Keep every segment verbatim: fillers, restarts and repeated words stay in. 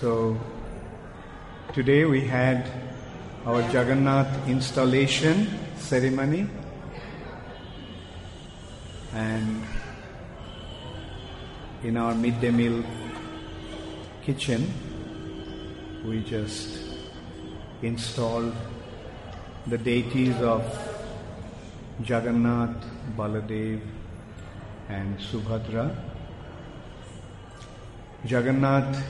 So today we had our Jagannath installation ceremony, and in our midday meal kitchen we just installed the deities of Jagannath, Baladev and Subhadra. Jagannath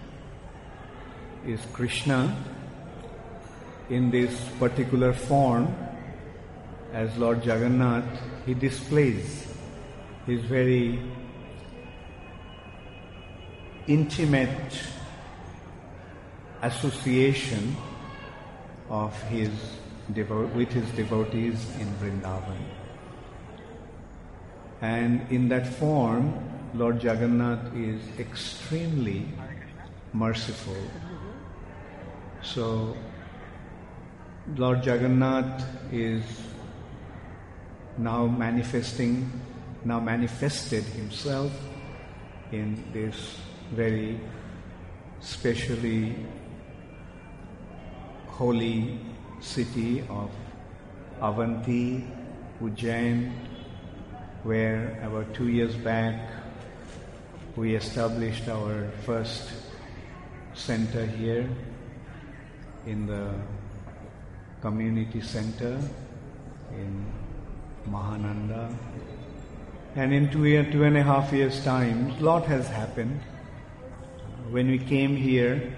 is Krishna in this particular form. As Lord Jagannath, he displays his very intimate association of his devo- with his devotees in Vrindavan. And in that form, Lord Jagannath is extremely merciful. So, Lord Jagannath is now manifesting, now manifested himself in this very specially holy city of Avanti, Ujjain, where about two years back we established our first center here in the community center in Mahananda. And in two, year, two and a half years' time, a lot has happened. When we came here,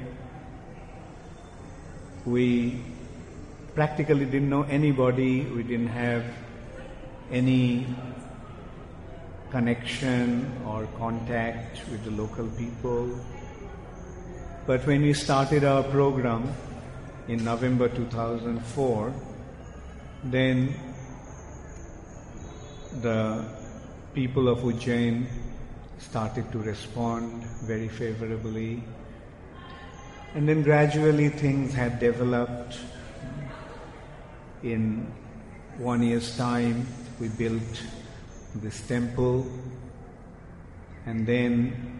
we practically didn't know anybody, we didn't have any connection or contact with the local people. But when we started our program in November two thousand four, then the people of Ujjain started to respond very favorably. And then gradually things had developed. In one year's time, we built this temple, and then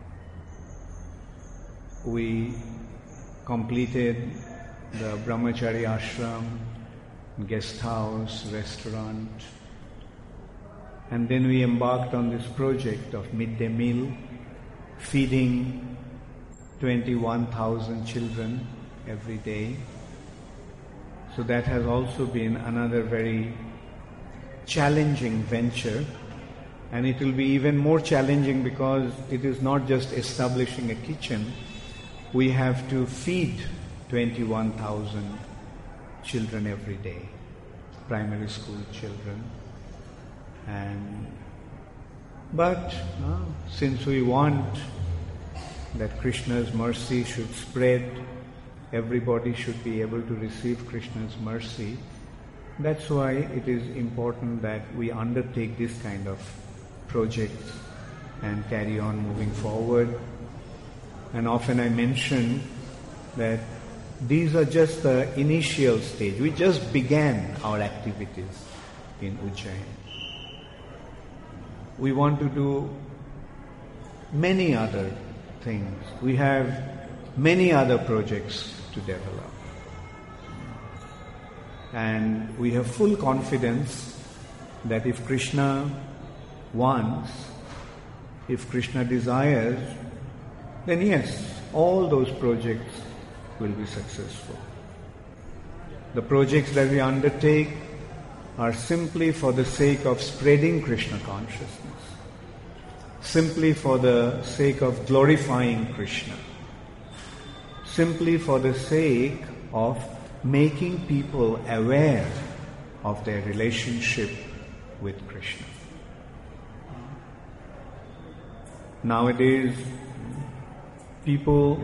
we completed the Brahmachari ashram, guest house, restaurant, and then we embarked on this project of midday meal, feeding twenty-one thousand children every day. So that has also been another very challenging venture, and it will be even more challenging because it is not just establishing a kitchen. We have to feed twenty-one thousand children every day, primary school children. And but uh, since we want that Krishna's mercy should spread, everybody should be able to receive Krishna's mercy, that's why it is important that we undertake this kind of projects and carry on moving forward. And often I mention that these are just the initial stage. We just began our activities in Ujjain. We want to do many other things. We have many other projects to develop. And we have full confidence that if Krishna wants, if Krishna desires, then yes, all those projects will be successful. The projects that we undertake are simply for the sake of spreading Krishna consciousness, simply for the sake of glorifying Krishna, simply for the sake of making people aware of their relationship with Krishna. Nowadays, people,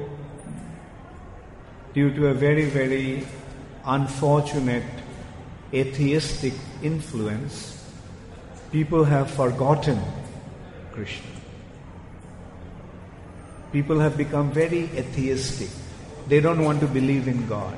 due to a very, very unfortunate atheistic influence, people have forgotten Krishna. People have become very atheistic. They don't want to believe in God.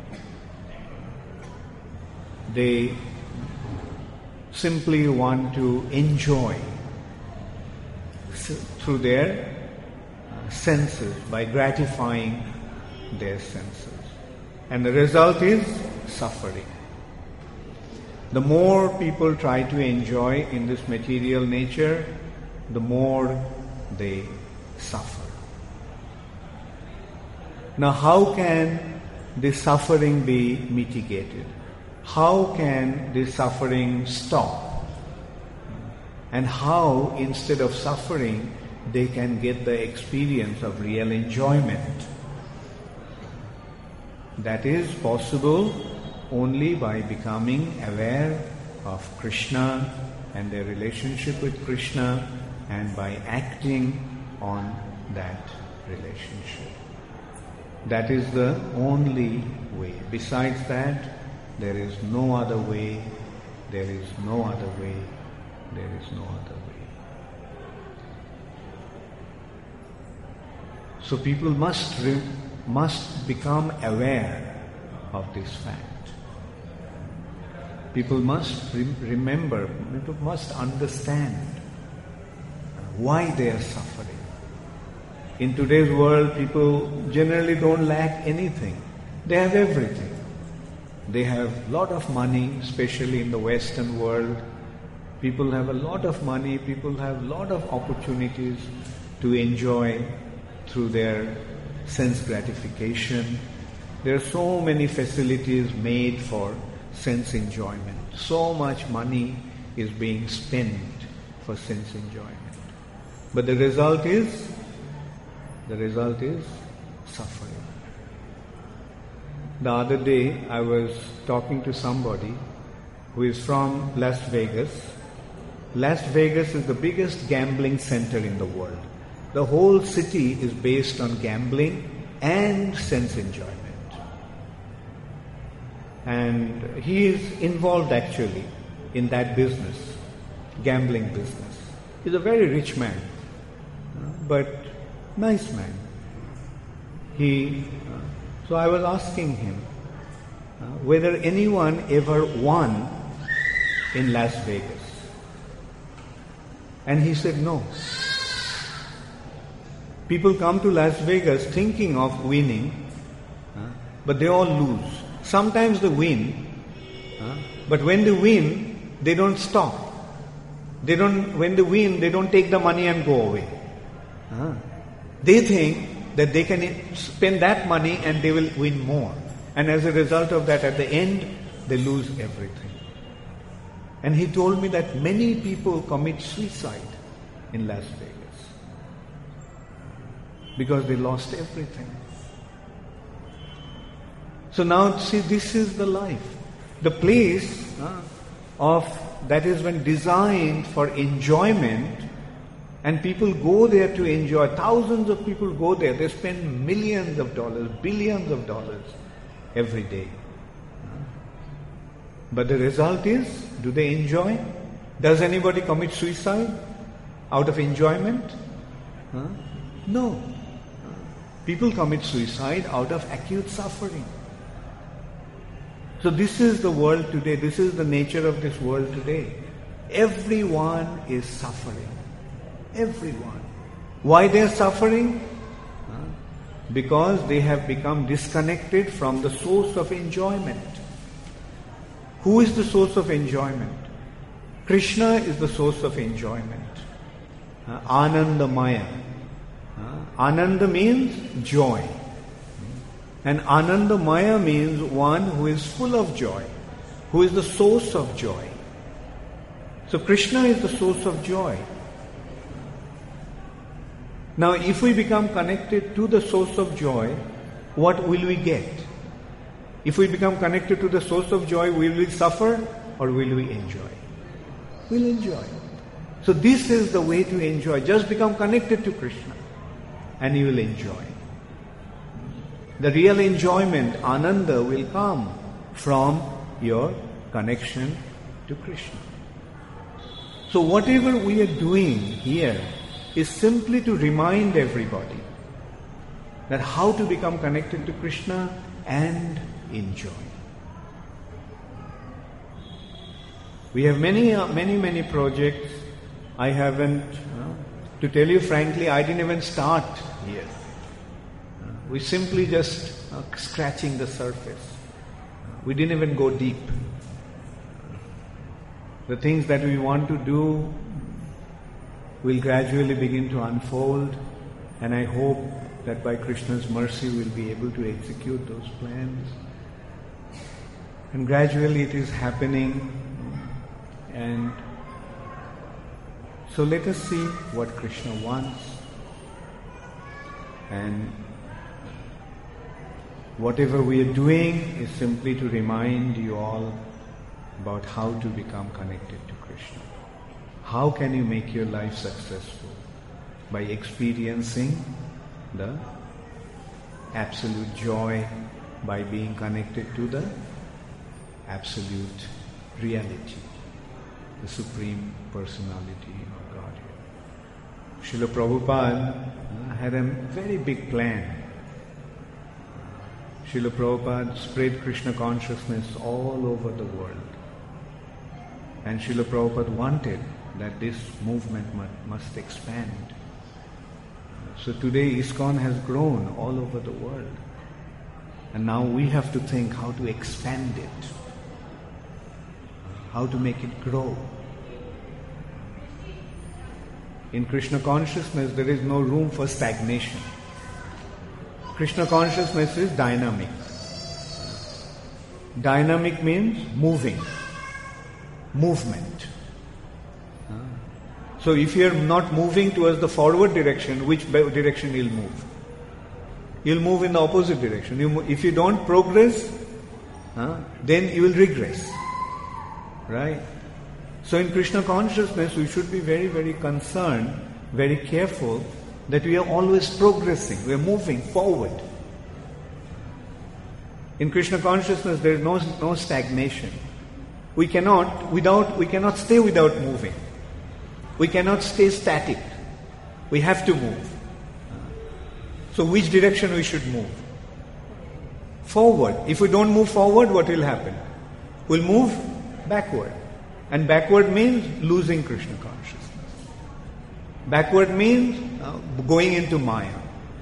They simply want to enjoy through their uh, senses, by gratifying their senses. And the result is suffering. The more people try to enjoy in this material nature, the more they suffer. Now, how can this suffering be mitigated? How can this suffering stop? And how, instead of suffering, they can get the experience of real enjoyment? That is possible only by becoming aware of Krishna and their relationship with Krishna, and by acting on that relationship. That is the only way. Besides that, there is no other way, there is no other way, there is no other way. So people must re- must become aware of this fact. People must re- remember, people must understand why they are suffering. In today's world, people generally don't lack anything. They have everything. They have a lot of money, especially in the Western world. People have a lot of money, people have a lot of opportunities to enjoy through their sense gratification. There are so many facilities made for sense enjoyment. So much money is being spent for sense enjoyment. But the result is, the result is suffering. The other day I was talking to somebody who is from Las Vegas. Las Vegas is the biggest gambling center in the world. The whole city is based on gambling and sense enjoyment. And he is involved actually in that business, gambling business. He's a very rich man, but nice man. He, uh, so I was asking him uh, whether anyone ever won in Las Vegas. And he said no. People come to Las Vegas thinking of winning, uh, but they all lose. Sometimes they win, uh, but when they win, they don't stop. They don't. When they win, they don't take the money and go away. Uh, they think that they can spend that money and they will win more. And as a result of that, at the end, they lose everything. And he told me that many people commit suicide in Las Vegas because they lost everything. So now, see, this is the life. The place uh, of that is when designed for enjoyment, and people go there to enjoy. Thousands of people go there. They spend millions of dollars, billions of dollars every day. But the result is, do they enjoy? Does anybody commit suicide out of enjoyment? Huh? No. People commit suicide out of acute suffering. So this is the world today. This is the nature of this world today. Everyone is suffering. Everyone. Why they are suffering? Huh? Because they have become disconnected from the source of enjoyment. Who is the source of enjoyment? Krishna is the source of enjoyment. Uh, Anandamaya. Uh, Ananda means joy. And Anandamaya means one who is full of joy, who is the source of joy. So Krishna is the source of joy. Now if we become connected to the source of joy, what will we get? If we become connected to the source of joy, will we suffer or will we enjoy? We'll enjoy. So this is the way to enjoy. Just become connected to Krishna and you will enjoy. The real enjoyment, Ananda, will come from your connection to Krishna. So whatever we are doing here is simply to remind everybody that how to become connected to Krishna and enjoy. We have many, uh, many, many projects. I haven't uh, To tell you frankly, I didn't even start here. We simply just uh, scratching the surface. We didn't even go deep. The things that we want to do will gradually begin to unfold, and I hope that by Krishna's mercy we'll be able to execute those plans. And gradually it is happening, and so let us see what Krishna wants, and whatever we are doing is simply to remind you all about how to become connected to Krishna. How can you make your life successful? By experiencing the absolute joy, by being connected to the absolute reality, the Supreme Personality of Godhead. Srila Prabhupada had a very big plan. Srila Prabhupada spread Krishna consciousness all over the world. And Srila Prabhupada wanted that this movement must expand. So today ISKCON has grown all over the world. And now we have to think how to expand it, how to make it grow. In Krishna consciousness, there is no room for stagnation. Krishna consciousness is dynamic. Dynamic means moving, movement. So if you are not moving towards the forward direction, which direction you'll move? You'll move in the opposite direction. You, if you don't progress, uh, then you will regress. Right? So in Krishna consciousness, we should be very, very concerned, very careful that we are always progressing, we are moving forward. In Krishna consciousness, there is no, no stagnation. We cannot, without, we cannot stay without moving. We cannot stay static. We have to move. So which direction we should move? Forward. If we don't move forward, what will happen? We'll move backward. And backward means losing Krishna consciousness. Backward means uh, going into Maya.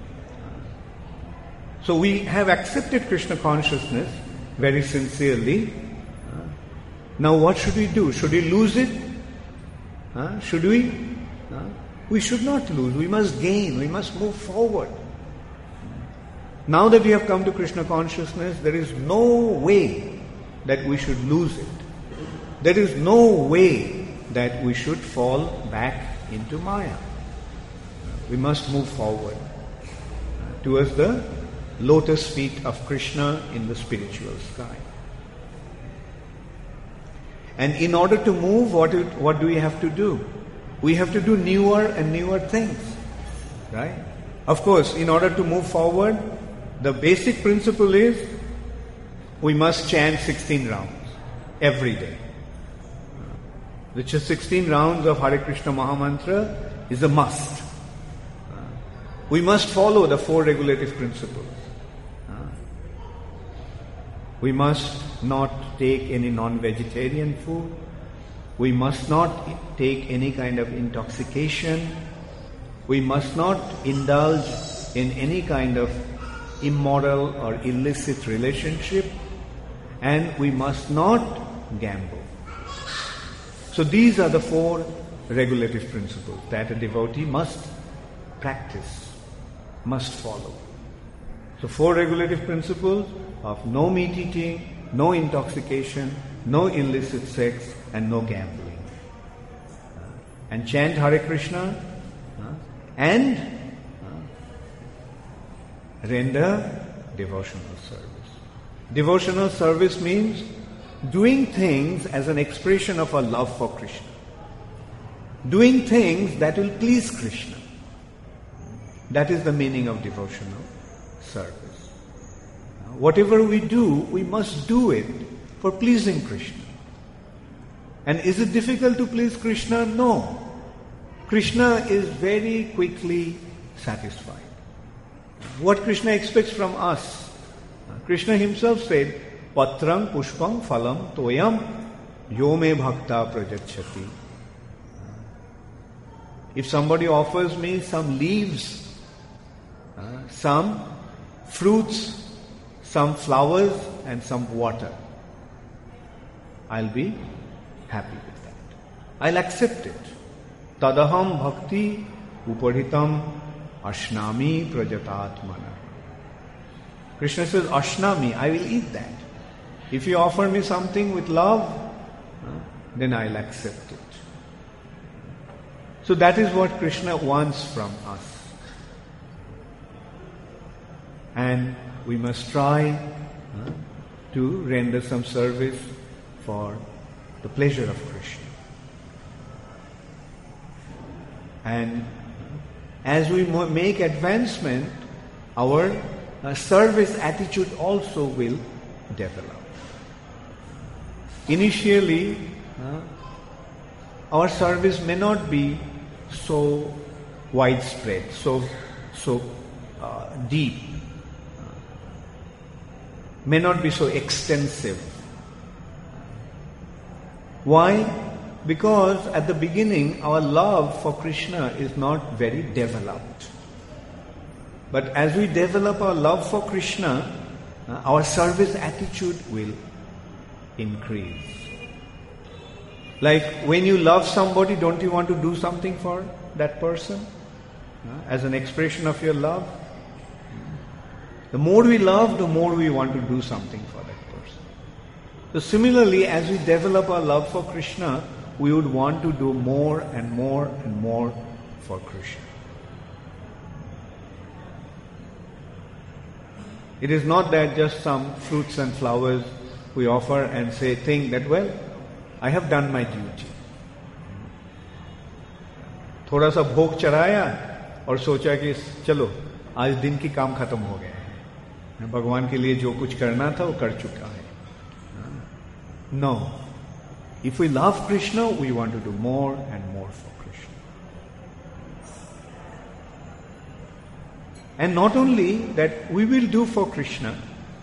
So we have accepted Krishna consciousness very sincerely. Uh, now what should we do? Should we lose it? Uh, should we? Uh, we should not lose. We must gain. We must move forward. Now that we have come to Krishna consciousness, there is no way that we should lose it. There is no way that we should fall back into Maya. We must move forward towards the lotus feet of Krishna in the spiritual sky. And in order to move, what, what do we have to do? We have to do newer and newer things. Right? Of course, in order to move forward, the basic principle is we must chant sixteen rounds every day. Which is sixteen rounds of Hare Krishna Mahamantra is a must. We must follow the four regulative principles. We must not take any non-vegetarian food. We must not take any kind of intoxication. We must not indulge in any kind of immoral or illicit relationship. And we must not gamble. So these are the four regulative principles that a devotee must practice, must follow. So four regulative principles of no meat eating, no intoxication, no illicit sex, and no gambling. Uh, and chant Hare Krishna uh, and uh, render devotional service. Devotional service means doing things as an expression of our love for Krishna. Doing things that will please Krishna. That is the meaning of devotional service. Whatever we do, we must do it for pleasing Krishna. And is it difficult to please Krishna? No. Krishna is very quickly satisfied. What Krishna expects from us? Krishna himself said, Patrang pushpam phalam toyam yo me bhakta prajachati. If somebody offers me some leaves, uh, some fruits, some flowers and some water, I'll be happy with that. I'll accept it. Tadaham bhakti uparitam ashnami prajatatmana. Krishna says, ashnami, I will eat that. If you offer me something with love, uh, then I'll accept it. So that is what Krishna wants from us. And we must try uh, to render some service for the pleasure of Krishna. And as we make advancement, our uh, service attitude also will develop. Initially, uh, our service may not be so widespread, so so uh, deep, uh, may not be so extensive. Why? Because at the beginning our love for Krishna is not very developed. But as we develop our love for Krishna, uh, our service attitude will increase. Like when you love somebody, don't you want to do something for that person? Uh, as an expression of your love? The more we love, the more we want to do something for that person. So similarly, as we develop our love for Krishna, we would want to do more and more and more for Krishna. It is not that just some fruits and flowers we offer and say, think that, well, I have done my duty. थोड़ा सा भोग चढ़ाया और सोचा कि चलो आज दिन की काम खत्म हो गया है, भगवान के लिए जो कुछ करना था वो कर चुका है. No. If we love Krishna, we want to do more and more for Krishna. And not only that we will do for Krishna,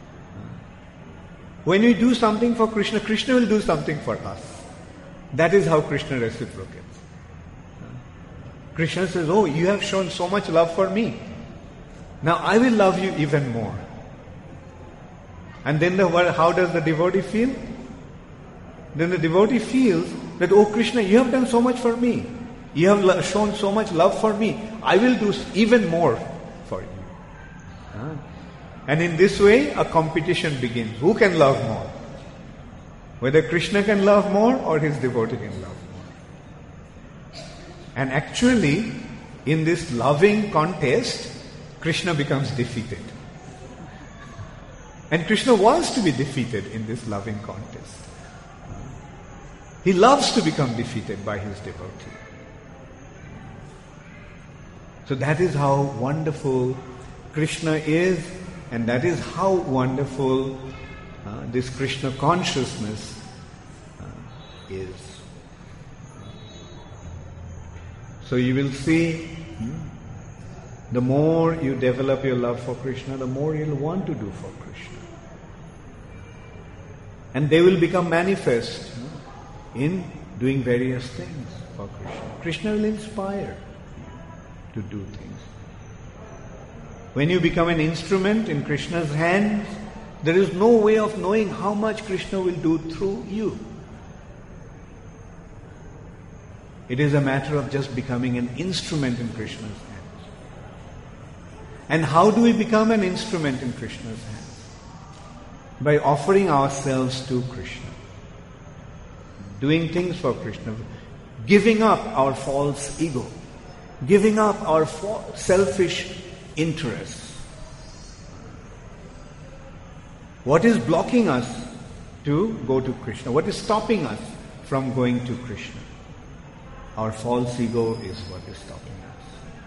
when we do something for Krishna, Krishna will do something for us. That is how Krishna reciprocates. Krishna says, oh, you have shown so much love for me. Now I will love you even more. And then the how does the devotee feel? Then the devotee feels that, oh Krishna, you have done so much for me. You have shown so much love for me. I will do even more for you. Huh? And in this way, a competition begins. Who can love more? Whether Krishna can love more or his devotee can love more. And actually, in this loving contest, Krishna becomes defeated. And Krishna wants to be defeated in this loving contest. He loves to become defeated by his devotee. So that is how wonderful Krishna is, and that is how wonderful uh, this Krishna consciousness uh, is. So you will see, hmm, the more you develop your love for Krishna, the more you'll want to do for Krishna. And they will become manifest hmm, in doing various things for Krishna. Krishna will inspire you to do things. When you become an instrument in Krishna's hands, there is no way of knowing how much Krishna will do through you. It is a matter of just becoming an instrument in Krishna's hands. And how do we become an instrument in Krishna's hands? By offering ourselves to Krishna. Doing things for Krishna. Giving up our false ego. Giving up our selfish interests. What is blocking us to go to Krishna? What is stopping us from going to Krishna? Our false ego is what is stopping us.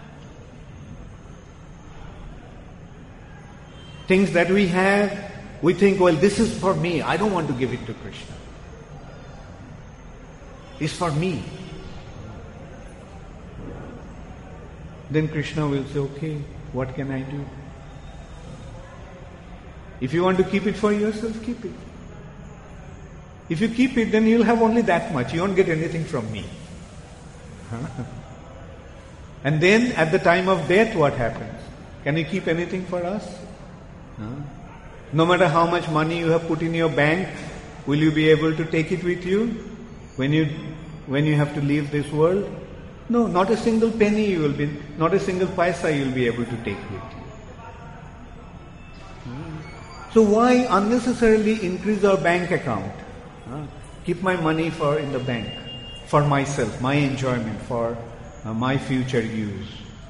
Things that we have, we think, well, this is for me. I don't want to give it to Krishna. It's for me. Then Krishna will say, okay, what can I do? If you want to keep it for yourself, keep it. If you keep it, then you'll have only that much. You won't get anything from me. And then at the time of death, what happens? Can you keep anything for us? No. No matter how much money you have put in your bank, will you be able to take it with you when you when you have to leave this world? No, not a single penny you will be, not a single paisa you will be able to take with you. So why unnecessarily increase our bank account? Uh, keep my money for in the bank, for myself, my enjoyment, for uh, my future use.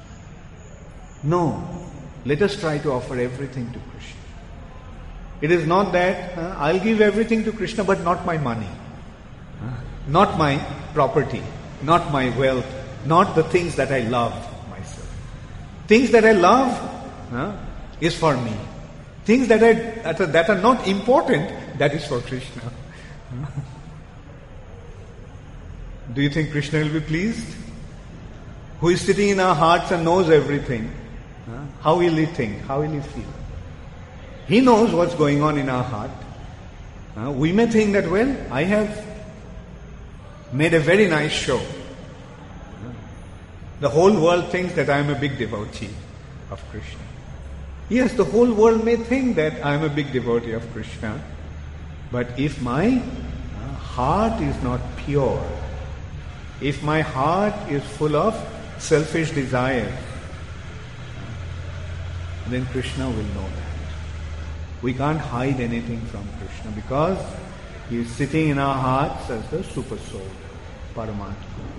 No, let us try to offer everything to Krishna. It is not that uh, I'll give everything to Krishna but not my money, uh, not my property, not my wealth, not the things that I love myself. Things that I love uh, is for me. Things that are, that are that are not important, that is for Krishna. Do you think Krishna will be pleased? Who is sitting in our hearts and knows everything? Uh, how will he think? How will he feel? He knows what's going on in our heart. Uh, we may think that, well, I have made a very nice show. The whole world thinks that I am a big devotee of Krishna. Yes, the whole world may think that I am a big devotee of Krishna. But if my uh, heart is not pure, if my heart is full of selfish desire, then Krishna will know that. We can't hide anything from Krishna because he is sitting in our hearts as the super soul, Paramatma.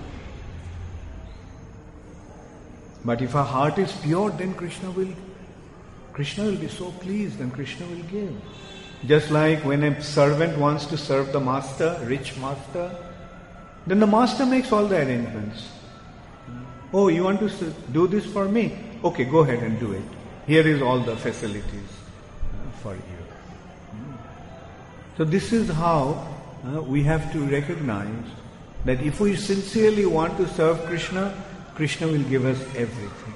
But if our heart is pure, then Krishna will Krishna will be so pleased and Krishna will give. Just like when a servant wants to serve the master, rich master, then the master makes all the arrangements. Oh, you want to do this for me? Okay, go ahead and do it. Here is all the facilities for you. So this is how uh, we have to recognize that if we sincerely want to serve Krishna, Krishna will give us everything.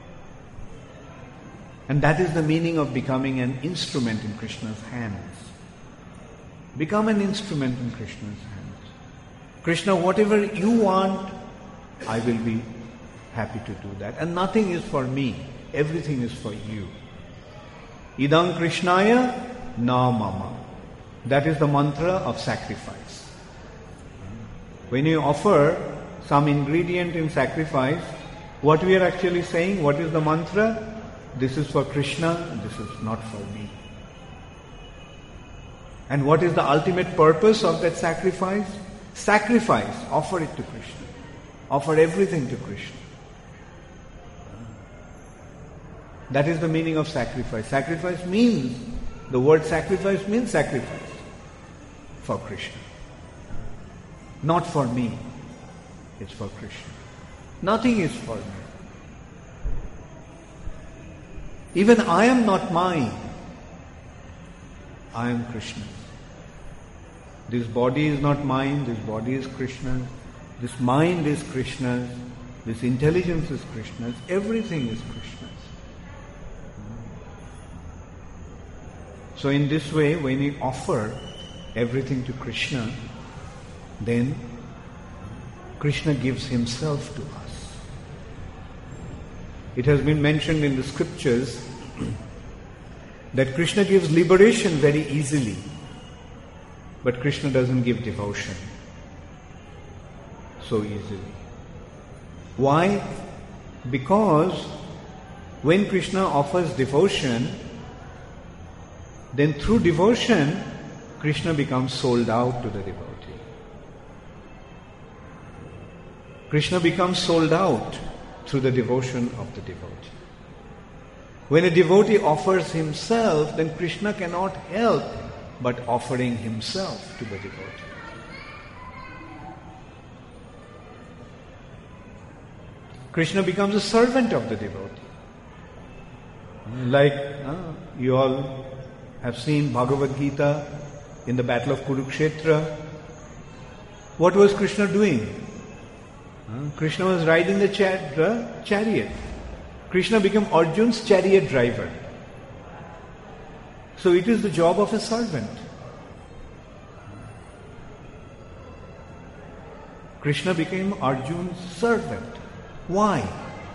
And that is the meaning of becoming an instrument in Krishna's hands. Become an instrument in Krishna's hands. Krishna, whatever you want, I will be happy to do that. And nothing is for me. Everything is for you. Idam Krishnaya na mama. That is the mantra of sacrifice. When you offer some ingredient in sacrifice, what we are actually saying, what is the mantra? This is for Krishna, this is not for me. And what is the ultimate purpose of that sacrifice? Sacrifice, offer it to Krishna. Offer everything to Krishna. That is the meaning of sacrifice. Sacrifice means, the word sacrifice means sacrifice for Krishna. Not for me, it's for Krishna. Nothing is for me. Even I am not mine. I am Krishna's. This body is not mine, this body is Krishna's. This mind is Krishna's. This intelligence is Krishna's. Everything is Krishna's. So in this way, when we offer everything to Krishna, then Krishna gives himself to us. It has been mentioned in the scriptures that Krishna gives liberation very easily, but Krishna doesn't give devotion so easily. Why? Because when Krishna offers devotion, then through devotion, Krishna becomes sold out to the devotee. Krishna becomes sold out through the devotion of the devotee. When a devotee offers himself, then Krishna cannot help but offering himself to the devotee. Krishna becomes a servant of the devotee. Like uh, you all have seen Bhagavad Gita in the battle of Kurukshetra. What was Krishna doing? Uh, Krishna was riding the char- uh, chariot. Krishna became Arjun's chariot driver. So it is the job of a servant. Krishna became Arjun's servant. Why?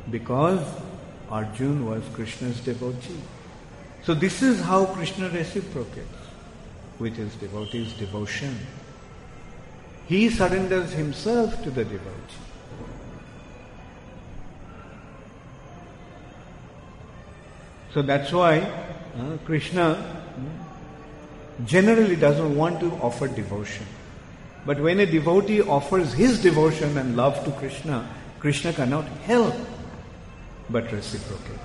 Because Arjuna was Krishna's devotee. So this is how Krishna reciprocates with his devotee's devotion. He surrenders himself to the devotee. So that's why uh, Krishna generally doesn't want to offer devotion. But when a devotee offers his devotion and love to Krishna, Krishna cannot help but reciprocate.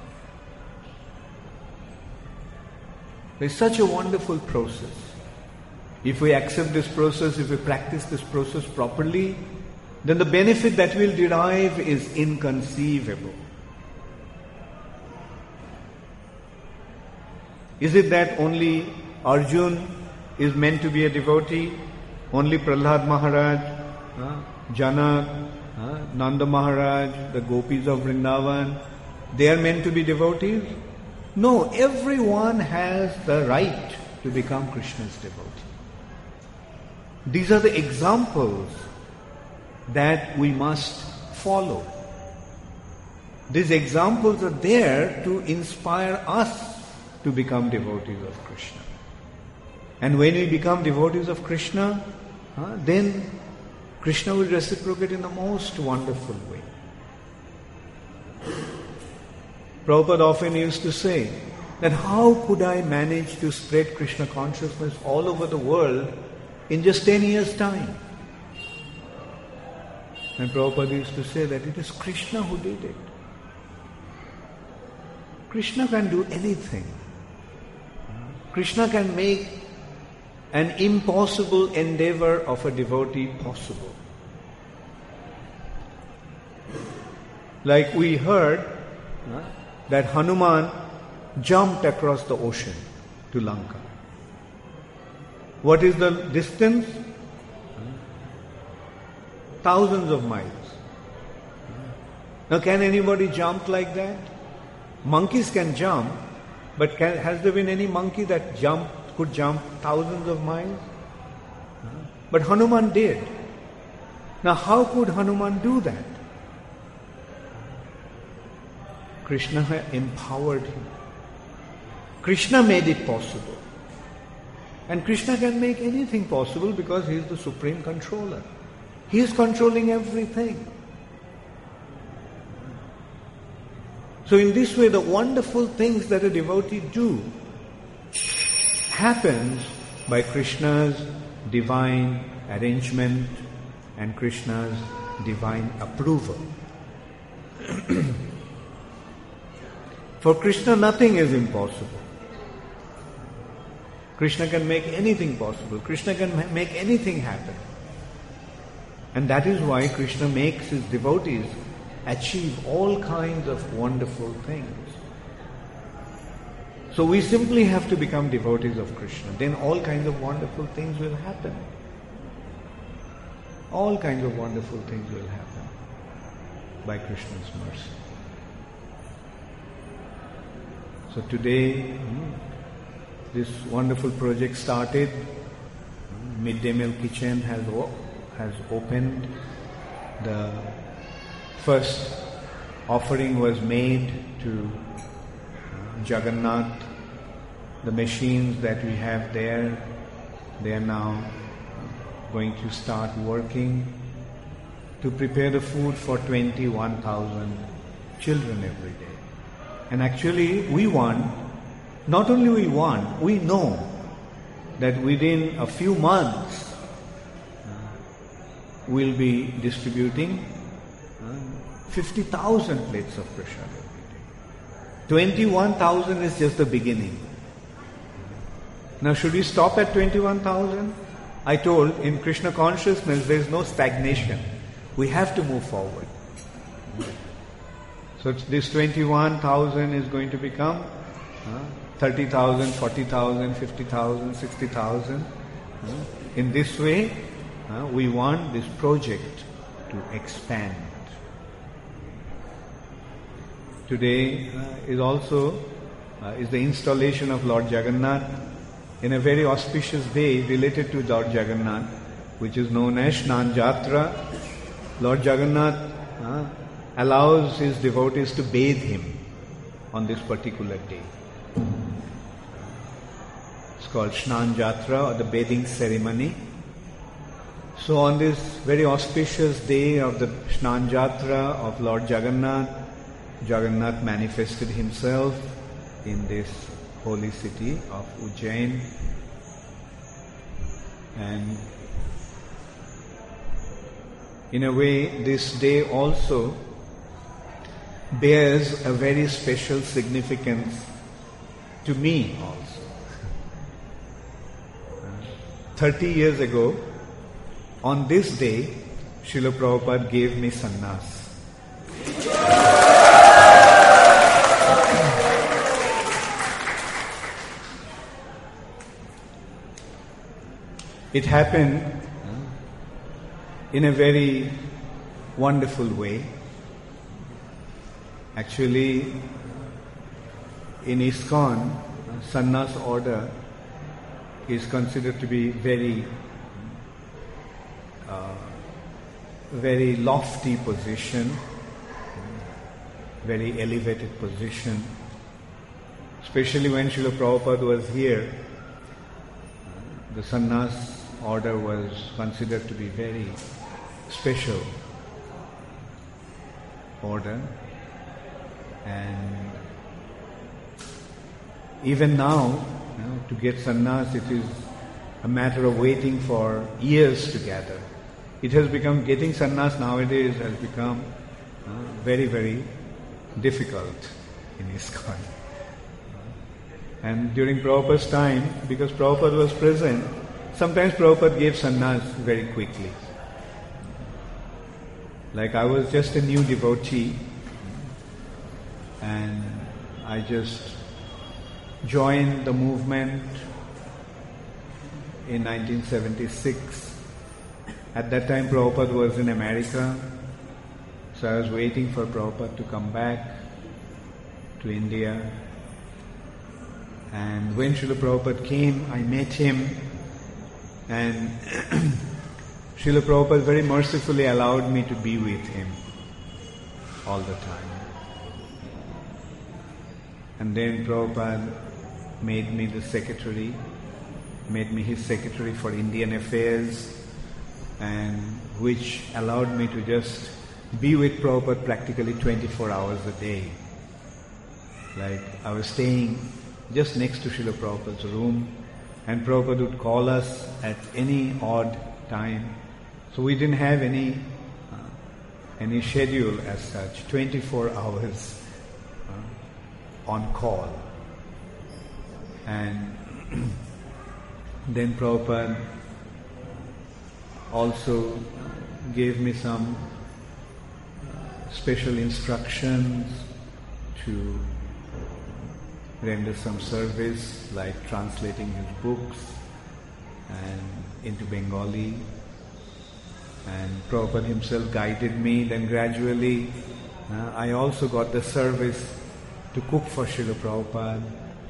It's such a wonderful process. If we accept this process, if we practice this process properly, then the benefit that we'll derive is inconceivable. Is it that only Arjuna is meant to be a devotee? Only Prahlad Maharaj, uh, Janak, uh, Nanda Maharaj, the gopis of Vrindavan, they are meant to be devotees? No, everyone has the right to become Krishna's devotee. These are the examples that we must follow. These examples are there to inspire us to become devotees of Krishna. And when we become devotees of Krishna, uh, then Krishna will reciprocate in the most wonderful way. Prabhupada often used to say that how could I manage to spread Krishna consciousness all over the world in just ten years' time? And Prabhupada used to say that it is Krishna who did it. Krishna can do anything. Krishna can make an impossible endeavor of a devotee possible. Like we heard uh, that Hanuman jumped across the ocean to Lanka. What is the distance? Thousands of miles. Now, can anybody jump like that? Monkeys can jump, but can, has there been any monkey that jumped, could jump thousands of miles? But Hanuman did. Now, how could Hanuman do that? Krishna empowered him. Krishna made it possible. And Krishna can make anything possible because he is the supreme controller. He is controlling everything. So in this way, the wonderful things that a devotee do happens by Krishna's divine arrangement and Krishna's divine approval. For Krishna, nothing is impossible. Krishna can make anything possible. Krishna can ma- make anything happen. And that is why Krishna makes his devotees achieve all kinds of wonderful things. So we simply have to become devotees of Krishna. Then all kinds of wonderful things will happen. All kinds of wonderful things will happen by Krishna's mercy. So today, this wonderful project started. Midday Meal Kitchen has has opened. The first offering was made to Jagannath. The machines that we have there, they are now going to start working to prepare the food for twenty-one thousand children every day. And actually we want, not only we want, we know that within a few months we'll be distributing fifty thousand plates of prasad every day. twenty-one thousand is just the beginning. Now should we stop at twenty-one thousand? I told, in Krishna consciousness there is no stagnation. We have to move forward. So this twenty-one thousand is going to become uh, thirty thousand, forty thousand, fifty thousand, sixty thousand. Uh, in this way, uh, we want this project to expand. Today uh, is also uh, is the installation of Lord Jagannath in a very auspicious day related to Lord Jagannath, which is known as Snan Jatra. Lord Jagannath, uh, allows his devotees to bathe him on this particular day. It's called Snan Jatra, or the bathing ceremony. So on this very auspicious day of the Snan Jatra of Lord Jagannath, Jagannath manifested himself in this holy city of Ujjain. And in a way, this day also bears a very special significance to me also. Thirty years ago, on this day, Srila Prabhupada gave me sannyas. It happened in a very wonderful way. Actually, in ISKCON, sannyas order is considered to be very, uh, very lofty position, very elevated position. Especially when Srila Prabhupada was here, the sannyas order was considered to be very special order. And even now, you know, to get sannyas, it is a matter of waiting for years to gather. It has become, getting sannyas nowadays has become uh, very, very difficult in ISKCON. And during Prabhupada's time, because Prabhupada was present, sometimes Prabhupada gave sannyas very quickly. Like I was just a new devotee, and I just joined the movement in nineteen seventy-six. At that time Prabhupada was in America, so I was waiting for Prabhupada to come back to India. And when Srila Prabhupada came, I met him, and Srila Prabhupada very mercifully allowed me to be with him all the time. And then Prabhupada made me the secretary, made me his secretary for Indian affairs, and which allowed me to just be with Prabhupada practically twenty-four hours a day. Like I was staying just next to Srila Prabhupada's room, and Prabhupada would call us at any odd time. So we didn't have any uh, any schedule as such, twenty-four hours uh, on call. And then Prabhupada also gave me some special instructions to render some service, like translating his books and into Bengali. And Prabhupada himself guided me. Then gradually uh, I also got the service to cook for Srila Prabhupada.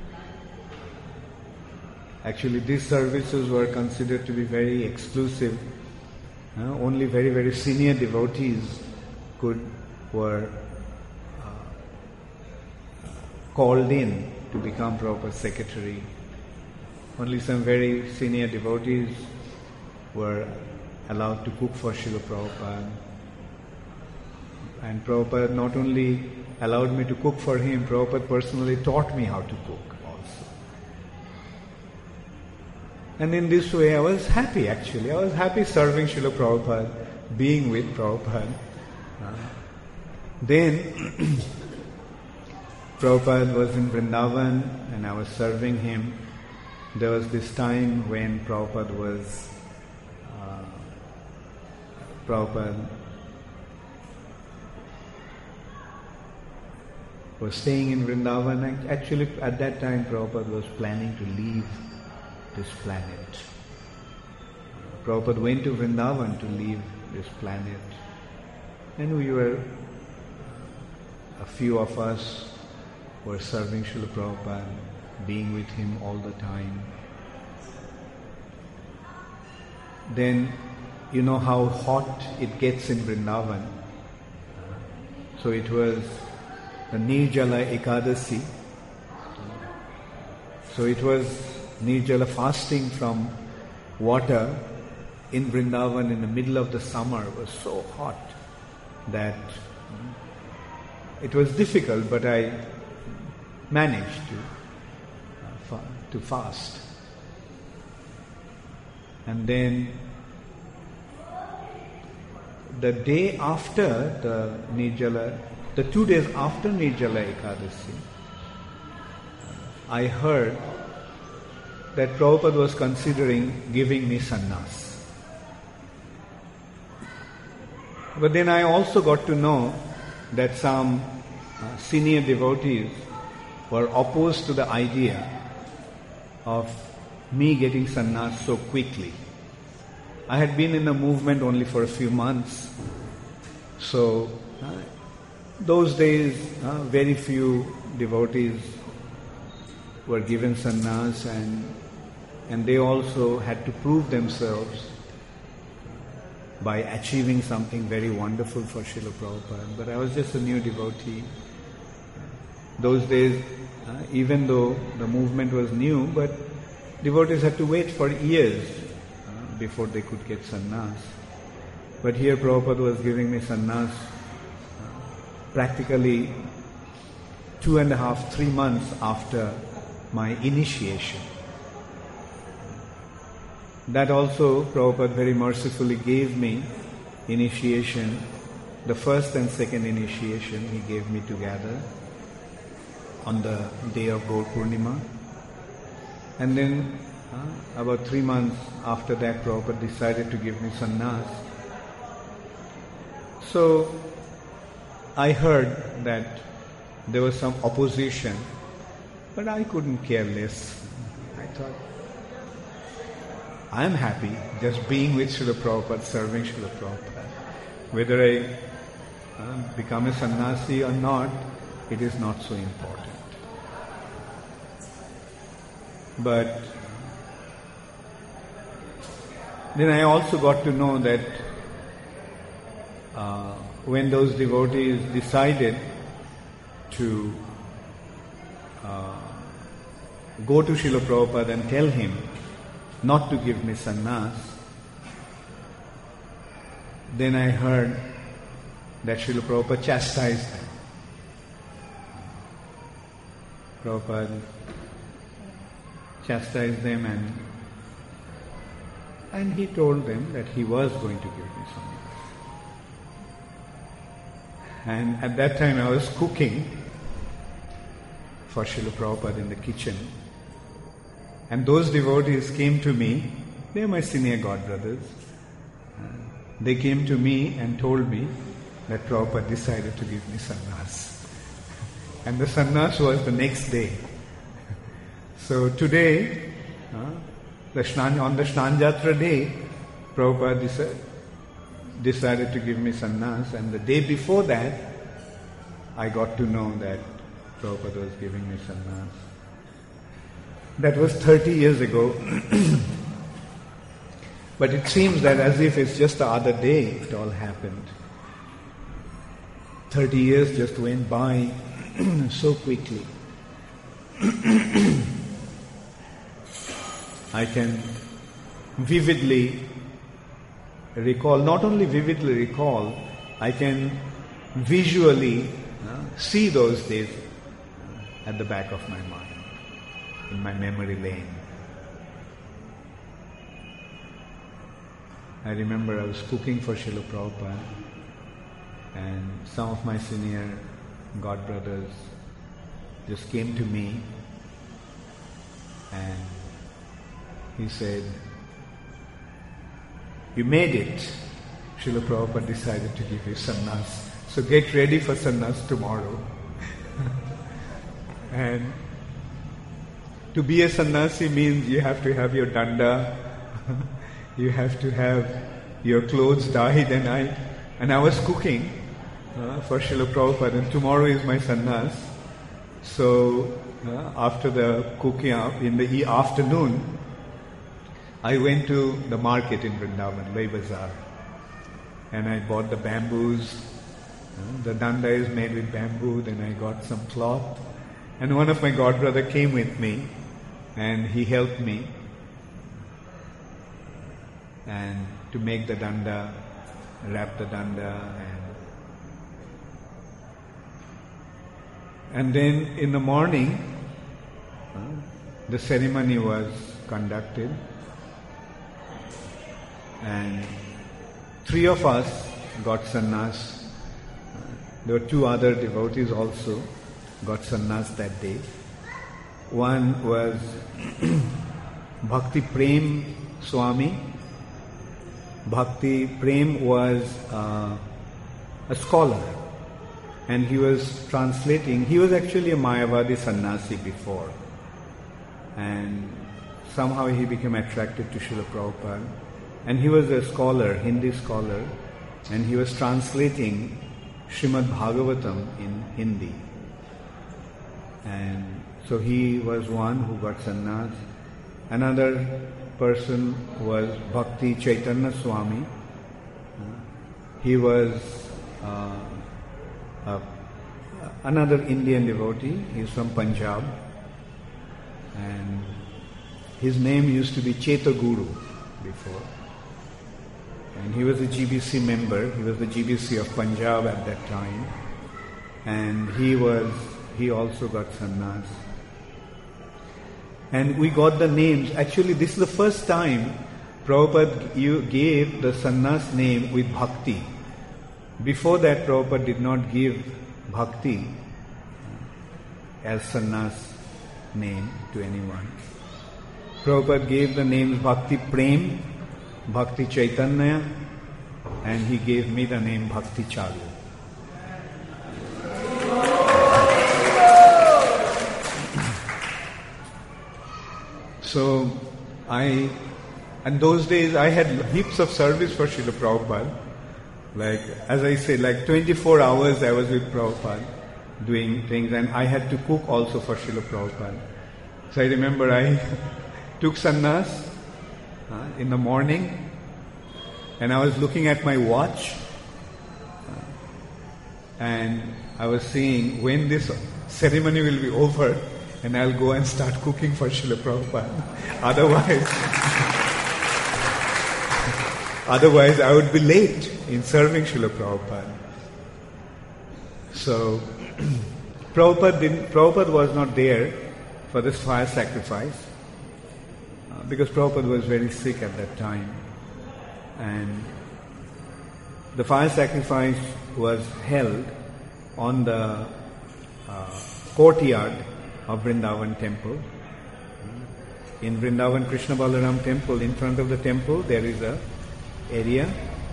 Actually these services were considered to be very exclusive. Uh, only very, very senior devotees could were uh, called in to become Prabhupada's secretary. Only some very senior devotees were allowed to cook for Srila Prabhupada. And Prabhupada not only allowed me to cook for him, Prabhupada personally taught me how to cook also. And in this way I was happy actually. I was happy serving Srila Prabhupada, being with Prabhupada. Uh, then Prabhupada was in Vrindavan and I was serving him. There was this time when Prabhupada was uh, Prabhupada was staying in Vrindavan, and actually at that time Prabhupada was planning to leave this planet. Prabhupada went to Vrindavan to leave this planet, and we were, a few of us were serving Srila Prabhupada, being with him all the time. Then, you know how hot it gets in Vrindavan. So it was the Nirjala Ekadasi. So it was Nirjala fasting from water in Vrindavan in the middle of the summer. It was so hot that it was difficult, but I managed to, uh, to fast. And then the day after the Nirjala, the two days after Nirjala Ekadasi, I heard that Prabhupada was considering giving me sannyas. But then I also got to know that some uh, senior devotees were opposed to the idea of me getting sannyas so quickly. I had been in the movement only for a few months, so uh, those days uh, very few devotees were given sannyas, and and they also had to prove themselves by achieving something very wonderful for Srila Prabhupada. But I was just a new devotee. Those days, uh, even though the movement was new, but devotees had to wait for years uh, before they could get sannyas. But here Prabhupada was giving me sannyas uh, practically two and a half, three months after my initiation. That also Prabhupada very mercifully gave me initiation. The first and second initiation he gave me together on the day of Gaur Purnima. And then uh, about three months after that Prabhupada decided to give me sannyas. So I heard that there was some opposition, but I couldn't care less. I thought, I am happy just being with Srila Prabhupada, serving Srila Prabhupada. Whether I uh, become a sannyasi or not, it is not so important. But then I also got to know that uh, when those devotees decided to uh, go to Srila Prabhupada and tell him not to give me sannyas, then I heard that Srila Prabhupada chastised them. Prabhupada chastised them and and he told them that he was going to give me sannyas. And at that time I was cooking for Srila Prabhupada in the kitchen. And those devotees came to me, they are my senior god brothers. Uh, they came to me and told me that Prabhupada decided to give me sannyas. And the sannyas was the next day. So today, uh, the Shnan, on the Snanjatra day, Prabhupada decided, decided to give me sannyas, and the day before that, I got to know that Prabhupada was giving me sannyas. That was thirty years ago. But it seems that as if it's just the other day it all happened. thirty years just went by so quickly. I can vividly recall, not only vividly recall, I can visually uh, see those days uh, at the back of my mind, in my memory lane. I remember I was cooking for Srila Prabhupada, and some of my senior god brothers just came to me and he said, "You made it. Srila Prabhupada decided to give you sannyas. So get ready for sannyas tomorrow." And to be a sannyasi means you have to have your danda, you have to have your clothes dyed, and I and I was cooking uh, for Srila Prabhupada, and tomorrow is my sannyas. So uh, after the cooking up in the afternoon, I went to the market in Vrindavan, Lai Bazaar, and I bought the bamboos, Uh, the danda is made with bamboo. Then I got some cloth. And one of my godbrother came with me and he helped me and to make the danda, wrap the danda, and and then in the morning uh, the ceremony was conducted and three of us got sannyas. Uh, there were two other devotees also got sannyas that day. One was Bhakti Prem Swami. Bhakti Prem was uh, a scholar and he was translating. He was actually a Mayavadi sannyasi before and somehow he became attracted to Srila Prabhupada and he was a scholar, Hindi scholar, and he was translating Srimad Bhagavatam in Hindi. And so he was one who got sannyas. Another person was Bhakti Chaitanya Swami. He was uh, uh, another Indian devotee. He's from Punjab. And his name used to be Chetaguru before. And he was a G B C member. He was the G B C of Punjab at that time. And he was, he also got sannyas. And we got the names. Actually, this is the first time Prabhupada you gave the sannyas name with bhakti. Before that, Prabhupada did not give bhakti as sannyas name to anyone. Prabhupada gave the names Bhakti Prem, Bhakti Chaitanya, and he gave me the name Bhakti Chalu. So, I, in those days I had heaps of service for Srila Prabhupada. Like, as I say, like twenty-four hours I was with Prabhupada doing things, and I had to cook also for Srila Prabhupada. So I remember I took sannyas uh, in the morning, and I was looking at my watch, uh, and I was seeing when this ceremony will be over, and I'll go and start cooking for Srila Prabhupada. Otherwise, otherwise I would be late in serving Srila Prabhupada. So, Prabhupada, didn't, Prabhupada was not there for this fire sacrifice uh, because Prabhupada was very sick at that time. And the fire sacrifice was held on the uh, courtyard of Vrindavan temple. In Vrindavan Krishna Balaram temple, in front of the temple there is a area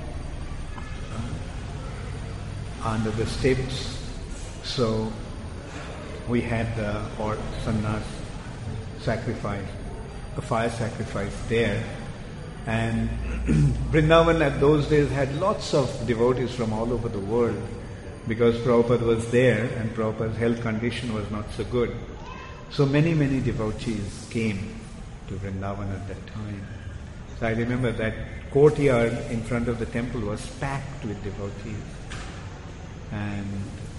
uh, under the steps. So we had the or sannyas sacrifice, a fire sacrifice there. And Vrindavan at those days had lots of devotees from all over the world because Prabhupada was there and Prabhupada's health condition was not so good. So many, many devotees came to Vrindavan at that time. So I remember that courtyard in front of the temple was packed with devotees. And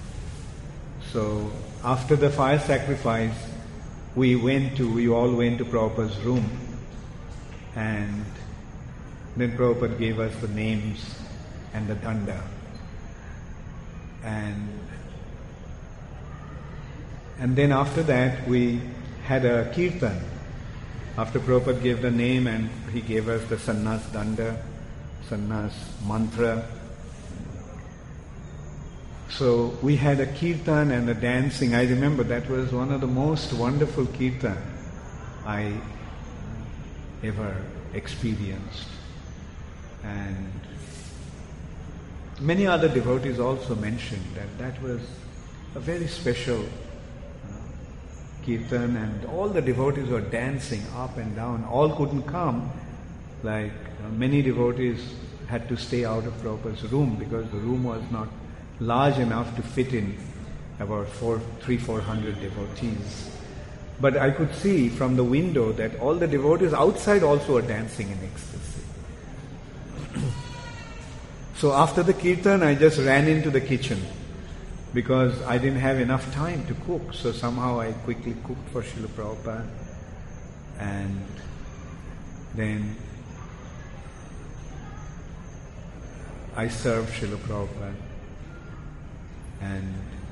so after the fire sacrifice, we went to, we all went to Prabhupada's room, and then Prabhupada gave us the names and the danda. And And then after that, we had a kirtan. After Prabhupada gave the name and he gave us the sannyas danda, sannyas mantra. So we had a kirtan and a dancing. I remember that was one of the most wonderful kirtan I ever experienced. And many other devotees also mentioned that that was a very special kirtan, and all the devotees were dancing up and down. All couldn't come. Like uh, many devotees had to stay out of Prabhupada's room because the room was not large enough to fit in about four, three, four hundred devotees. But I could see from the window that all the devotees outside also were dancing in ecstasy. So after the kirtan, I just ran into the kitchen because I didn't have enough time to cook. So somehow I quickly cooked for Srila Prabhupada, and then I served Srila Prabhupada. And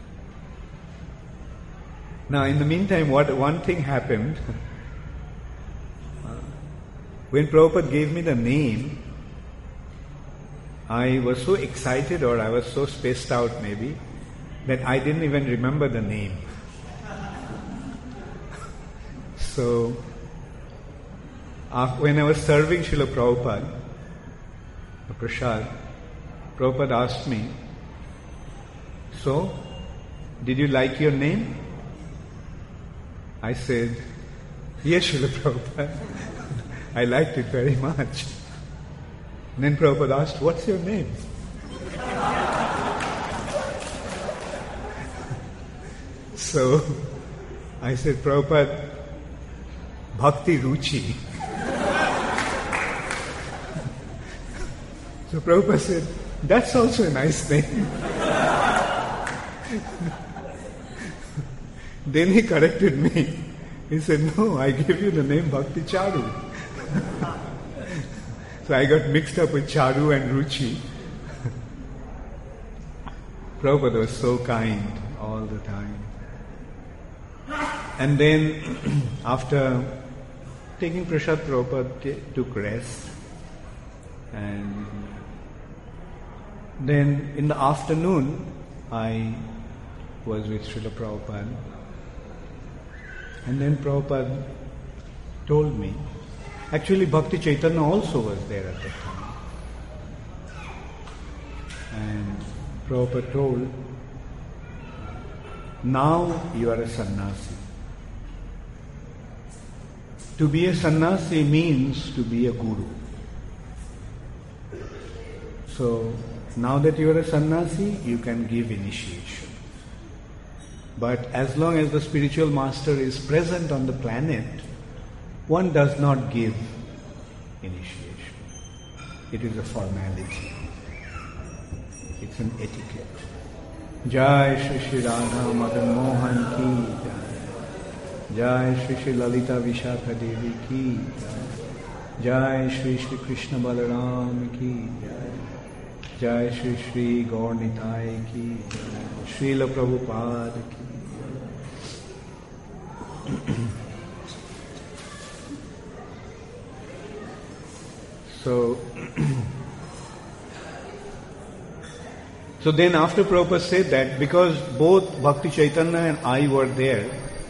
now in the meantime, what one thing happened, when Prabhupada gave me the name, I was so excited, or I was so spaced out maybe, that I didn't even remember the name. So, after, when I was serving Srila Prabhupada, the prasad, Prabhupada asked me, "So, did you like your name?" I said, "Yes, Srila Prabhupada, I liked it very much." And then Prabhupada asked, "What's your name?" So I said, "Prabhupada, Bhakti Ruchi." So Prabhupada said, "That's also a nice name." Then he corrected me. He said, "No, I gave you the name Bhakti Charu." So I got mixed up with Charu and Ruchi. Prabhupada was so kind all the time. And then after taking prasad, Prabhupada t- took rest. And then in the afternoon, I was with Srila Prabhupada. And then Prabhupada told me, actually Bhakti Chaitanya also was there at that time. And Prabhupada told, "Now you are a sannyasi." To be a sannyasi means to be a guru. So, now that you are a sannyasi, you can give initiation. But as long as the spiritual master is present on the planet, one does not give initiation. It is a formality. It's an etiquette. Jai Shri Shri Radha Madan Mohan ki Jai. Jai Shri Shri Lalita Vishakha Devi ki Jai. Jai Shri Shri Krishna Balaram ki Jai. Jai Shri Shri Gaur Nitai ki Jai. Srila Prabhupada ki. So, so then after Prabhupada said that, because both Bhakti Chaitanya and I were there,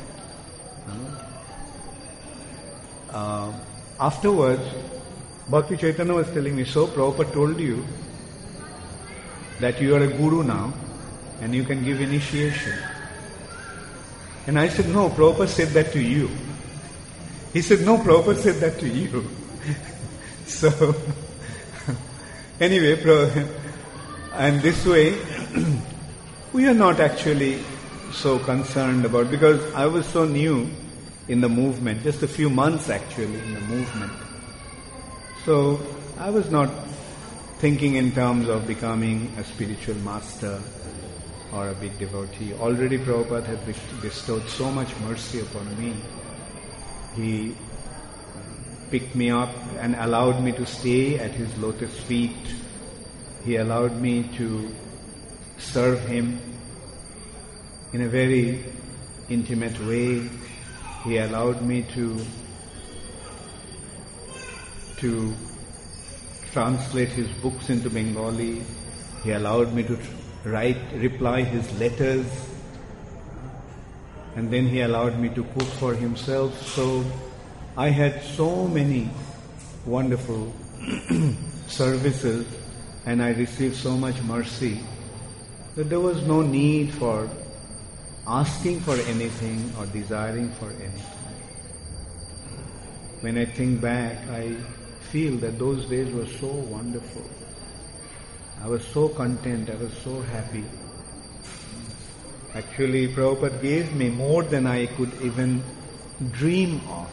uh, afterwards, Bhakti Chaitanya was telling me, "So Prabhupada told you that you are a guru now and you can give initiation." And I said, "No, Prabhupada said that to you." He said, "No, Prabhupada said that to you." So, anyway, and this way, we are not actually so concerned about, because I was so new in the movement, just a few months actually in the movement. So, I was not thinking in terms of becoming a spiritual master or a big devotee. Already Prabhupada had bestowed so much mercy upon me. He picked me up and allowed me to stay at his lotus feet. He allowed me to serve him in a very intimate way. He allowed me to to translate his books into Bengali. He allowed me to write, reply his letters. And then he allowed me to cook for himself. So I had so many wonderful services, and I received so much mercy that there was no need for asking for anything or desiring for anything. When I think back, I feel that those days were so wonderful. I was so content, I was so happy. Actually, Prabhupada gave me more than I could even dream of.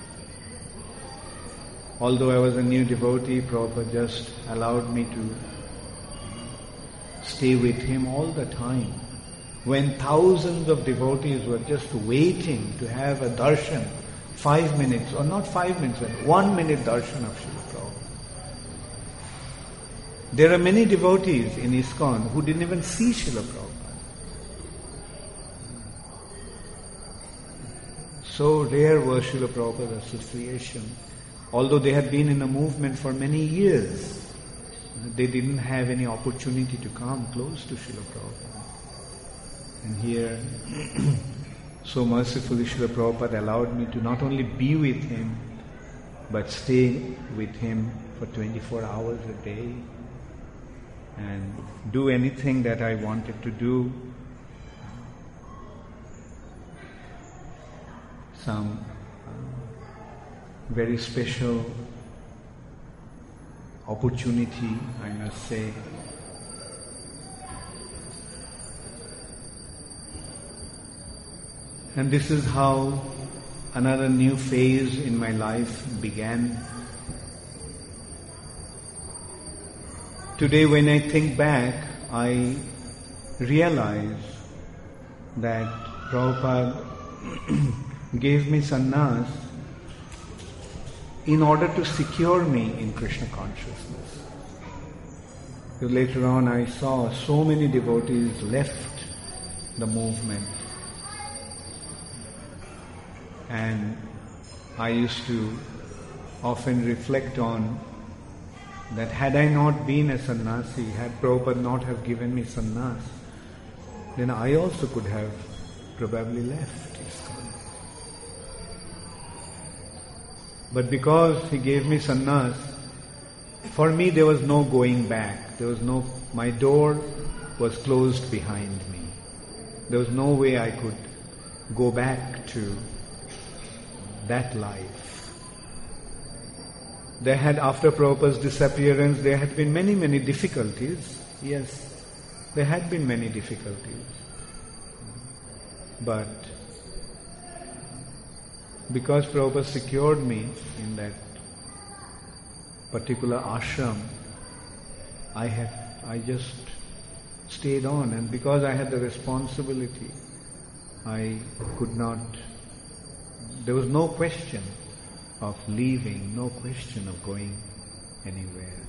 Although I was a new devotee, Prabhupada just allowed me to stay with him all the time. when thousands of devotees were just waiting to have a darshan, five minutes, or not five minutes, but one minute darshan of Srila Prabhupada. There are many devotees in ISKCON who didn't even see Srila Prabhupada. So rare was Srila Prabhupada's association. Although they had been in the movement for many years, they didn't have any opportunity to come close to Srila Prabhupada. And here, so mercifully Srila Prabhupada allowed me to not only be with him, but stay with him for twenty-four hours a day and do anything that I wanted to do. Some uh, very special opportunity, I must say. And this is how another new phase in my life began. Today when I think back, I realize that Prabhupada gave me sannyas in order to secure me in Krishna consciousness. Because later on I saw so many devotees left the movement. And I used to often reflect on that had I not been a sannyasi, had Prabhupada not have given me sannyas, then I also could have probably left ISKCON. But because he gave me sannyas, for me there was no going back. There was no, my door was closed behind me. There was no way I could go back to that life. There had, after Prabhupada's disappearance, there had been many, many difficulties. Yes, there had been many difficulties. But because Prabhupada secured me in that particular ashram, I had, I just stayed on, and because I had the responsibility, I could not, there was no question of leaving, no question of going anywhere.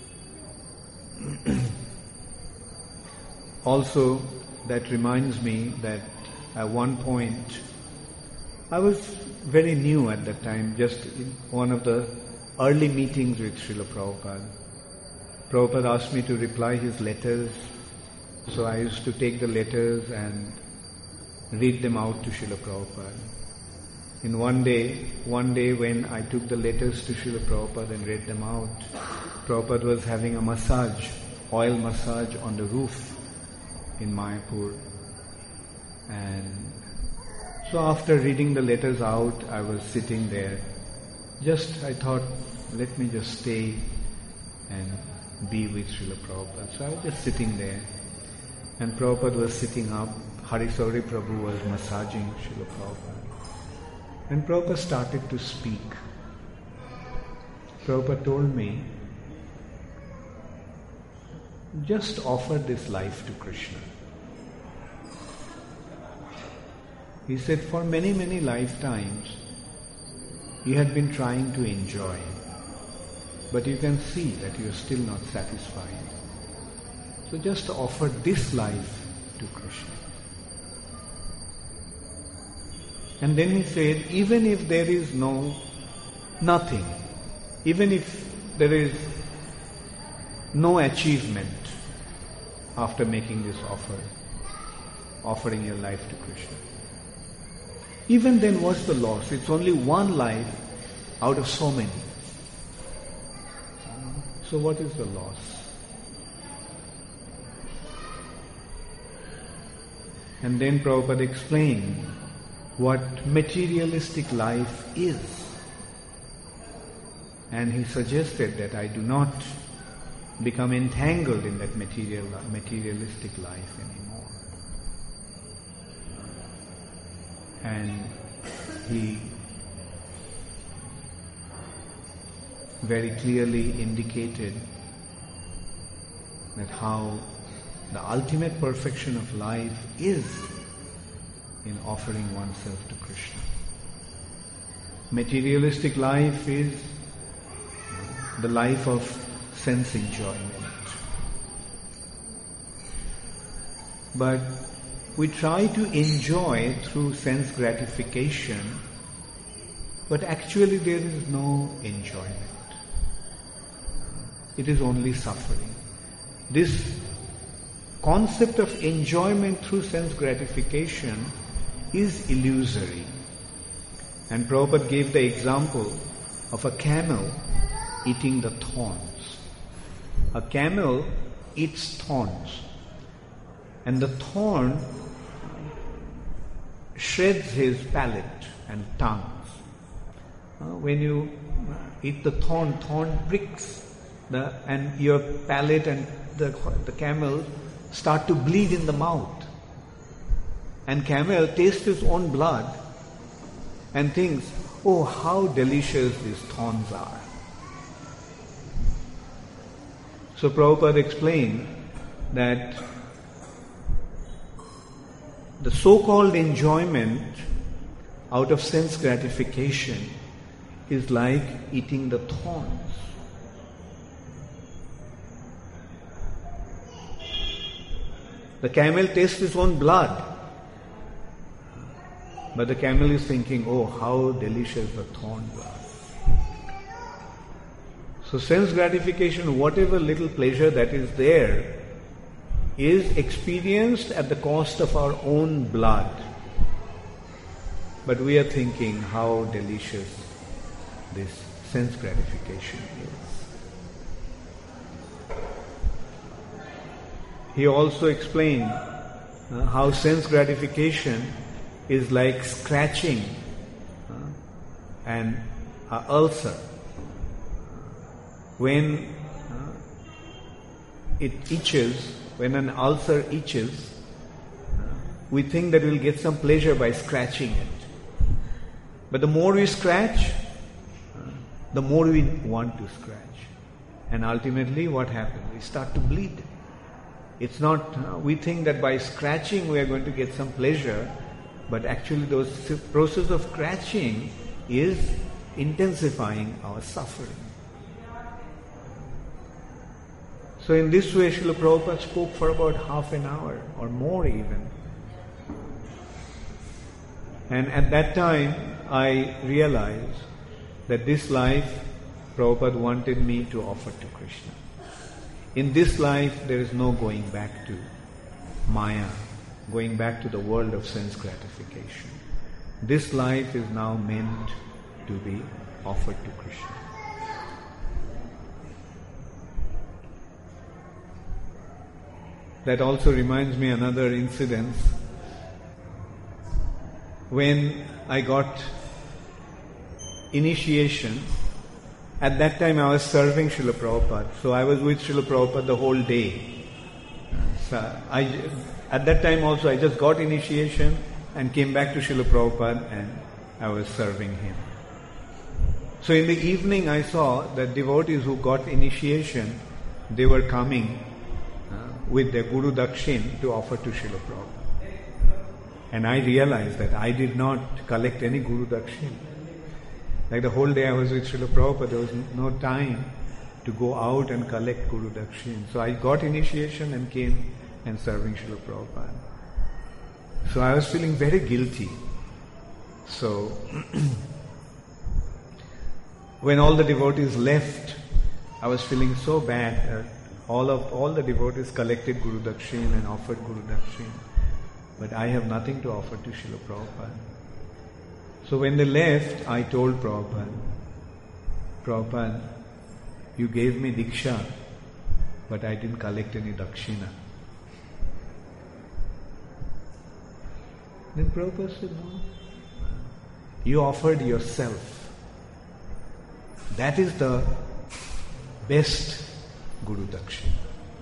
Also, that reminds me that at one point, I was very new at that time, just in one of the early meetings with Srila Prabhupada. Prabhupada asked me to reply his letters, so I used to take the letters and read them out to Srila Prabhupada. In one day, one day when I took the letters to Srila Prabhupada and read them out, Prabhupada was having a massage, oil massage on the roof in Mayapur. And so after reading the letters out, I was sitting there. Just, I thought, let me just stay and be with Srila Prabhupada. So I was just sitting there. And Prabhupada was sitting up. Harisauri Prabhu was massaging Srila Prabhupada. And Prabhupada started to speak. Prabhupada told me, just offer this life to Krishna. He said, for many, many lifetimes, you had been trying to enjoy, but you can see that you are still not satisfied. So just offer this life to Krishna. And then he said, even if there is no, nothing, even if there is no achievement after making this offer, offering your life to Krishna, even then what's the loss? It's only one life out of so many. So what is the loss? And then Prabhupada explained what materialistic life is. And he suggested that I do not become entangled in that material, materialistic life anymore. And he very clearly indicated that how the ultimate perfection of life is in offering oneself to Krishna. Materialistic life is the life of sense enjoyment. But we try to enjoy through sense gratification, but actually there is no enjoyment. It is only suffering. This concept of enjoyment through sense gratification is illusory. And Prabhupada gave the example of a camel eating the thorns. A camel eats thorns, and the thorn shreds his palate and tongues. Uh, when you eat the thorn, thorn pricks the, and your palate and the, the camel start to bleed in the mouth. And camel tastes his own blood and thinks, oh, how delicious these thorns are. So Prabhupada explained that the so-called enjoyment out of sense gratification is like eating the thorns. The camel tastes his own blood, but the camel is thinking, oh, how delicious the thorn blood. So sense gratification, whatever little pleasure that is there, is experienced at the cost of our own blood. But we are thinking how delicious this sense gratification is. He also explained uh, how sense gratification is like scratching uh, an uh, ulcer. When uh, it itches, when an ulcer itches, uh, we think that we'll get some pleasure by scratching it. But the more we scratch, uh, the more we want to scratch. And ultimately what happens? We start to bleed. It's not, uh, we think that by scratching we are going to get some pleasure, but actually those process of scratching is intensifying our suffering. So in this way, Srila Prabhupada spoke for about half an hour or more even. And at that time, I realized that this life, Prabhupada wanted me to offer to Krishna. In this life, there is no going back to Maya, going back to the world of sense gratification. This life is now meant to be offered to Krishna. That also reminds me another incident. When I got initiation, at that time I was serving Srila Prabhupada. So I was with Srila Prabhupada the whole day. So I, at that time also I just got initiation and came back to Srila Prabhupada and I was serving him. So in the evening I saw that devotees who got initiation, they were coming with their Guru Dakshin to offer to Srila Prabhupada. And I realized that I did not collect any Guru Dakshin. Like the whole day I was with Srila Prabhupada, there was no time to go out and collect Guru Dakshin. So I got initiation and came and serving Srila Prabhupada. So I was feeling very guilty. So when all the devotees left, I was feeling so bad. Uh, All of all the devotees collected Guru Dakshin and offered Guru Dakshin, but I have nothing to offer to Srila Prabhupada. So when they left, I told Prabhupada, Prabhupada, you gave me Diksha, but I didn't collect any Dakshina. Then Prabhupada said, no, you offered yourself. That is the best Guru Dakshina.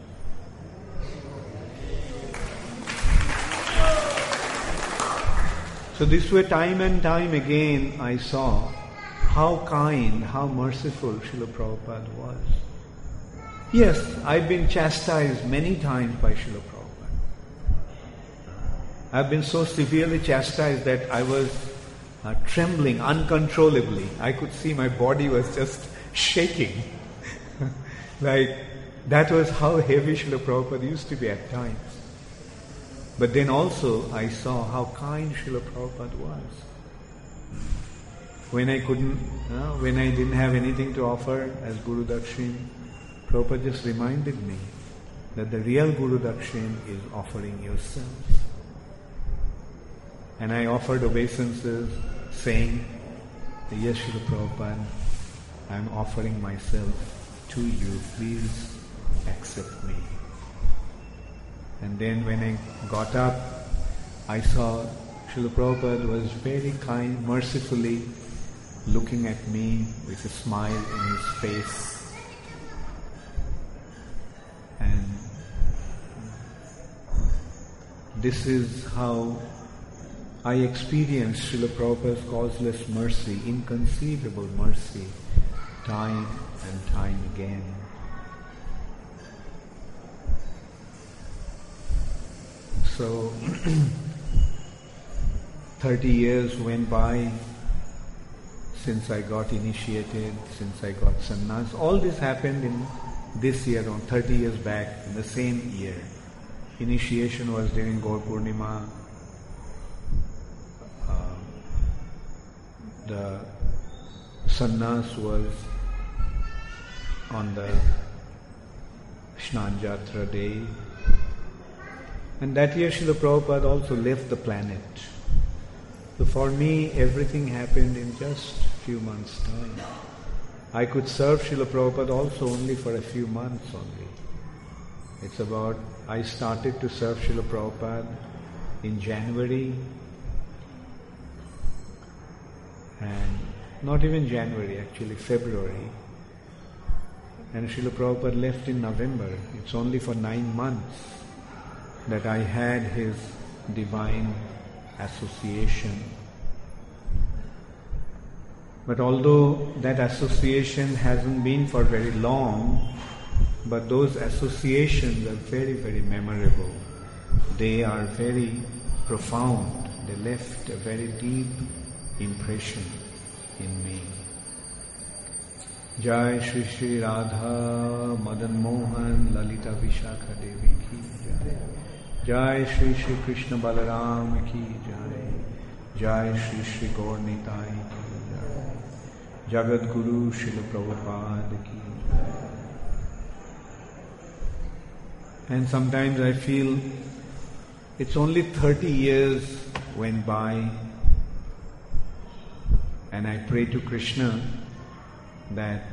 So this way, time and time again, I saw how kind, how merciful Srila Prabhupada was. Yes, I've been chastised many times by Srila Prabhupada. I've been so severely chastised that I was uh, trembling uncontrollably. I could see my body was just shaking. Like, that was how heavy Srila Prabhupada used to be at times. But then also I saw how kind Srila Prabhupada was. When I couldn't, uh, when I didn't have anything to offer as Guru Dakshin, Prabhupada just reminded me that the real Guru Dakshin is offering yourself. And I offered obeisances saying, yes, Srila Prabhupada, I am offering myself to you, please accept me. And then when I got up, I saw Srila Prabhupada was very kind, mercifully looking at me with a smile in his face. And this is how I experienced Srila Prabhupada's causeless mercy, inconceivable mercy, time and time again. So, thirty years went by since I got initiated, since I got sannyas. All this happened in this year, on thirty years back, in the same year. Initiation was during Gaur Purnima. Uh, the sannyas was on the Snan Jatra day. And that year Srila Prabhupada also left the planet. So for me, everything happened in just a few months' time. I could serve Srila Prabhupada also only for a few months only. It's about, I started to serve Srila Prabhupada in January, and not even January, actually February. And Srila Prabhupada left in November. It's only for nine months that I had his divine association. But although that association hasn't been for very long, but those associations are very, very memorable. They are very profound. They left a very deep impression in me. Jai Shri Shri Radha Madan Mohan Lalita Vishakha Devi ki Jai. Jai Shri Shri Krishna Balaram ki Jai. Jai Shri Shri Gaur Nitai ki Jai. Jagat Guru Srila Prabhupada ki Jai. And sometimes I feel it's only thirty years went by, and I pray to Krishna that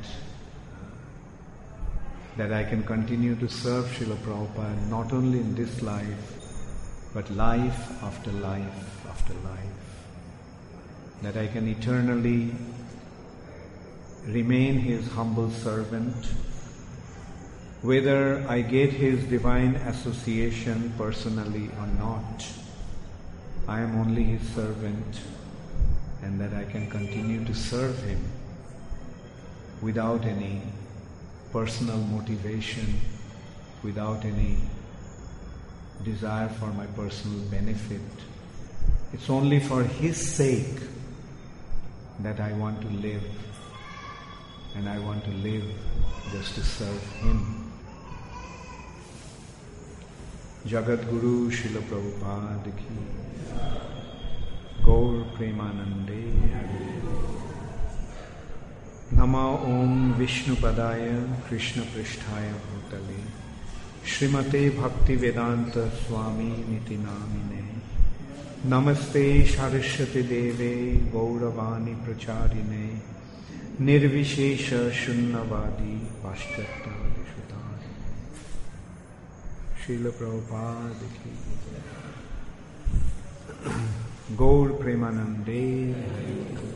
that I can continue to serve Srila Prabhupada not only in this life, but life after life after life. That I can eternally remain His humble servant, whether I get His divine association personally or not. I am only His servant, and that I can continue to serve Him without any personal motivation, without any desire for my personal benefit. It's only for His sake that I want to live, and I want to live just to serve Him. Jagat Guru Srila Prabhupada ki, Gaur Premanande Hare. Nama Om Vishnu Padaya Krishna Pristhaya Bhutale Srimate Bhakti Vedanta Swami Niti Namine Namaste Saraswati Deve Gauravani Pracharine Nirvishesha Shunnavadi Paschatya Vishutari. Srila Prabhupada ki Gaur Premanande.